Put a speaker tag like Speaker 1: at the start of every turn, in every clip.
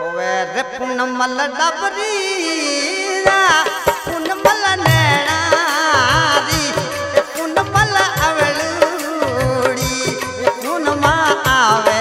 Speaker 1: होवे रे पुनमल डबरी पुनमल नैणारी पुनमल अवलूड़ी पुनमा आवे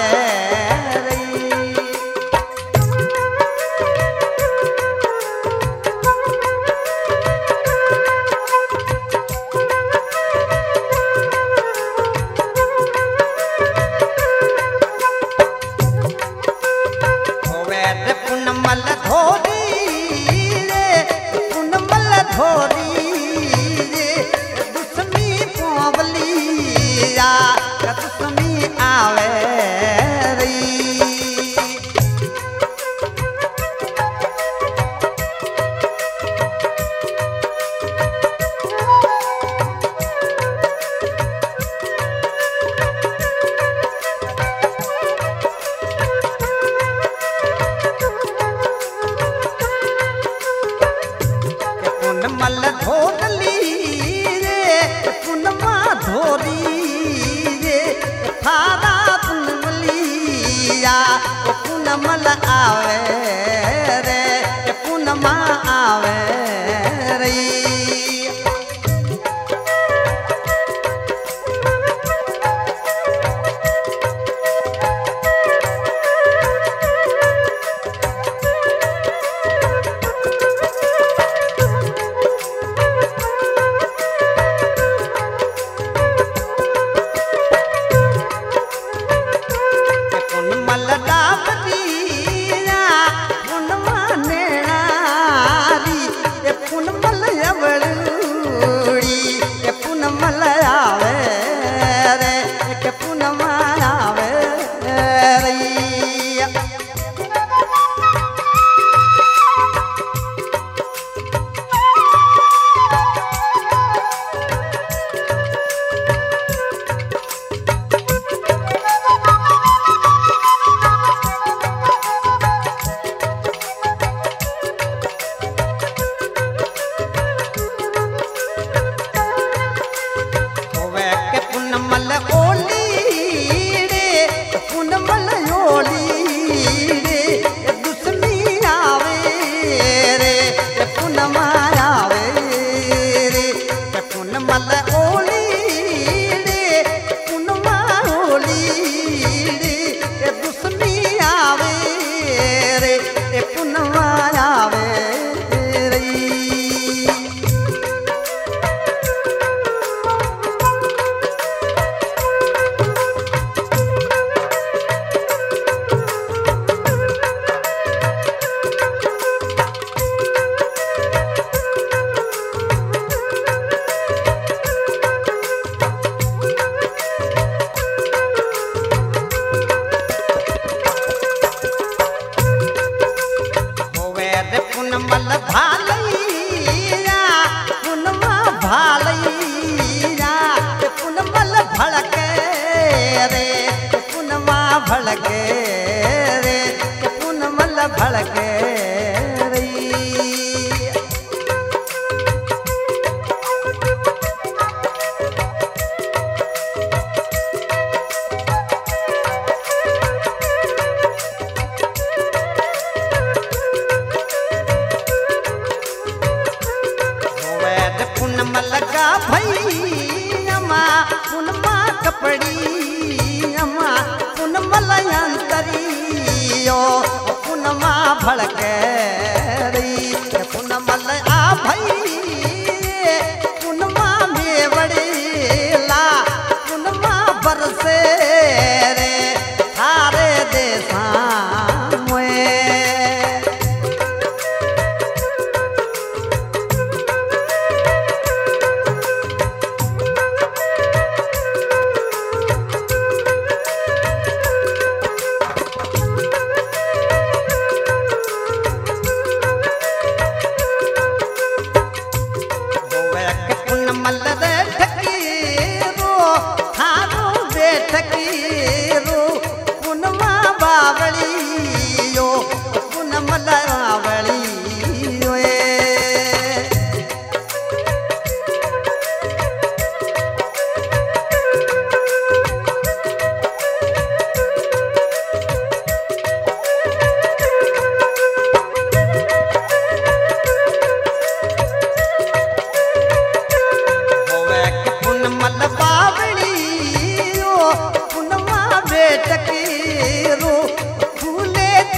Speaker 1: पुनमल धोरी रे पुनमल धोरी रे दुश्मी पोवलिया दुश्मी आवे री पुनमल धोरली रे पुनमा धोरी रे थारा पुनमलिया पुनमल आवे रे पुनमा आवे रे पुनमल डाबरिया पुनमा नैणारी पुनमल अवलूड़ी पुनमल आवे रे पुनमा आवे रे पुनमल ओली रे पुनमल ओली रे दुश्मी आवे रे पुनमा आवे रे पुनमल ओली रे पुनमा ओली रे दुश्मी आवे रे पुनमा आवे रे पुनमल भालैया पुनमा भालैया पुनमल भड़के रे पुनमा भड़के रे पुनमल भड़के रे पुनमल का भैया पुनमा कपड़ी अम्मा पुनमल अंतरियो पुनमा भड़के रही पुनमल आ भई पुनमा मेवड़ेला पुनमा बरसे रे थारे देशा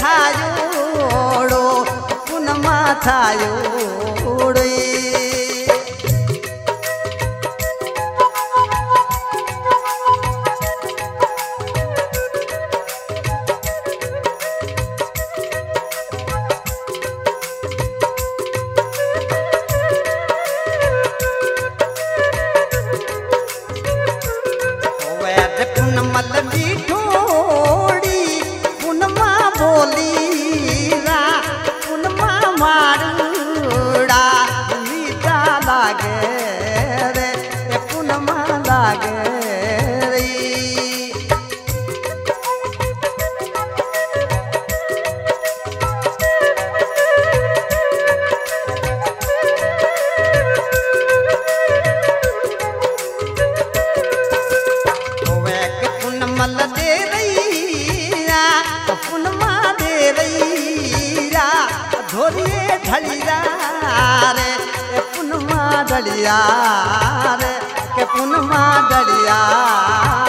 Speaker 1: थायोड़ो पुनमा थायोड़े पुनमल मीठोड़ी पुनमा बोली रा पुनमा मारूड़ा मीठा लागे रे पुनमा लागे रे पुनमल दे रैया पुनमा दे रैया धोरिए ढलिया रे पुनमा ढलिया रे के पुनमा ढलिया